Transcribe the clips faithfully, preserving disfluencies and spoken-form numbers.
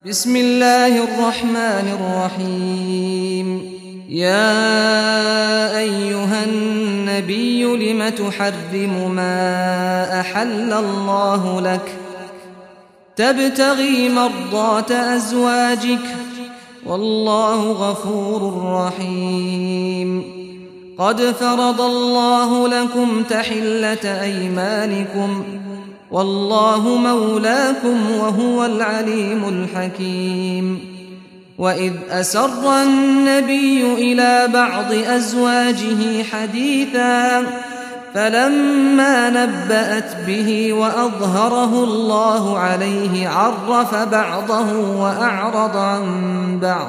بسم الله الرحمن الرحيم. يا أيها النبي لم تحرم ما أحل الله لك تبتغي مرضات أزواجك والله غفور رحيم. قد فرض الله لكم تحلة أيمانكم والله مولاكم وهو العليم الحكيم. وإذ أسر النبي إلى بعض أزواجه حديثا فلما نبأت به وأظهره الله عليه عرف بعضه وأعرض عن بعض.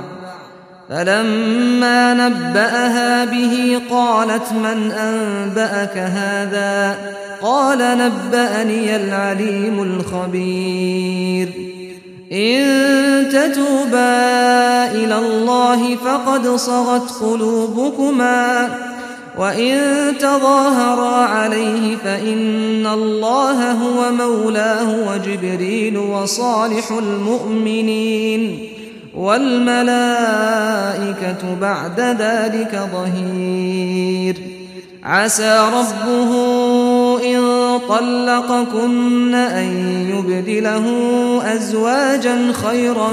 فلما نبأها به قالت من أنبأك هذا؟ قال نبأني العليم الخبير. إن تتوبا إلى الله فقد صغت قلوبكما وإن تظاهرا عليه فإن الله هو مولاه وجبريل وصالح المؤمنين والملائكة بعد ذلك ظهير. عسى ربه إن طلقكن أن يبدله أزواجا خيرا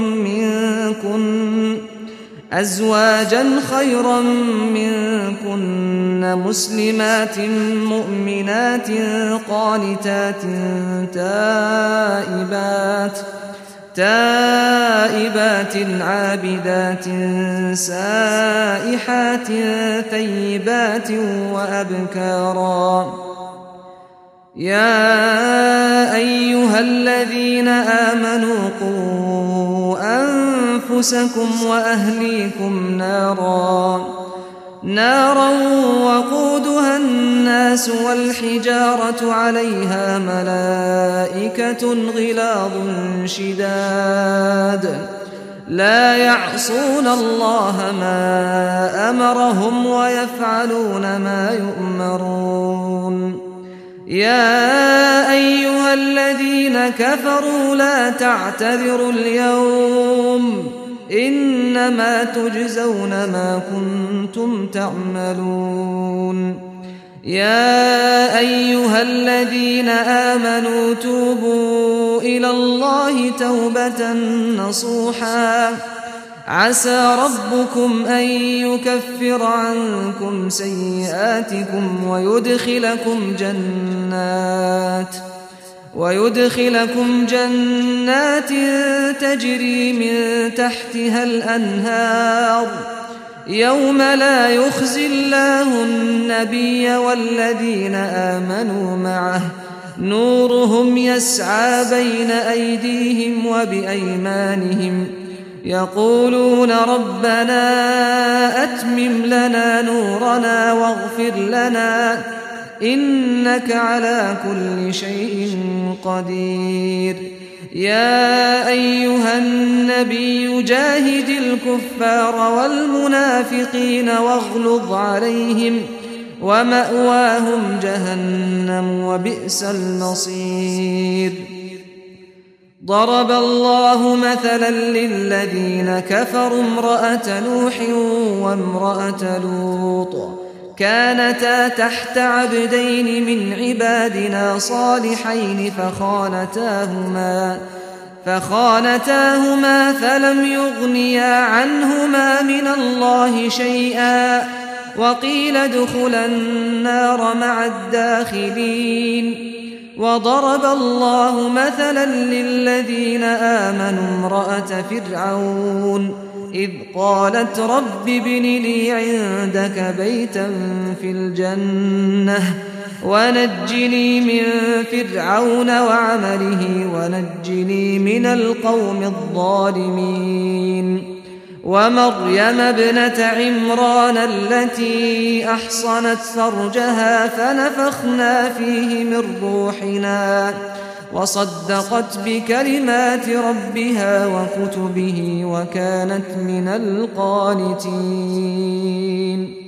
منكن أزواجا خيرا منكن مسلمات مؤمنات قانتات تائبات تائبات عابدات سائحات ثيبات وأبكارا. يا أيها الذين آمنوا قوا أنفسكم وأهليكم نارا نارا وقودها الناس والحجارة عليها ملائكة غلاظ شداد لا يعصون الله ما أمرهم ويفعلون ما يؤمرون. يا أيها الذين كفروا لا تعتذروا اليوم إنما تجزون ما كنتم تعملون. يا أيها الذين آمنوا توبوا إلى الله توبة نصوحا عسى ربكم أن يكفر عنكم سيئاتكم ويدخلكم جنات ويدخلكم جنات تجري من تحتها الأنهار يوم لا يخزي الله النبي والذين آمنوا معه نورهم يسعى بين أيديهم وبأيمانهم يقولون ربنا أتمم لنا نورنا واغفر لنا إنك على كل شيء قدير. يا أيها النبي جاهد الكفار والمنافقين واغلظ عليهم ومأواهم جهنم وبئس المصير. ضرب الله مثلا للذين كفروا امرأة نوح وامرأة لوط كانتا تحت عبدين من عبادنا صالحين فخانتاهما فخانتاهما فلم يغنيا عنهما من الله شيئا وقيل ادخلا النار مع الداخلين. وضرب الله مثلا للذين آمنوا امرأة فرعون إذ قالت رب ابن لي عندك بيتا في الجنة ونجني من فرعون وعمله ونجني من القوم الظالمين. ومريم ابنة عمران التي أحصنت فرجها فنفخنا فيه من روحنا وصدقت بكلمات ربها وكتبه وكانت من القانتين.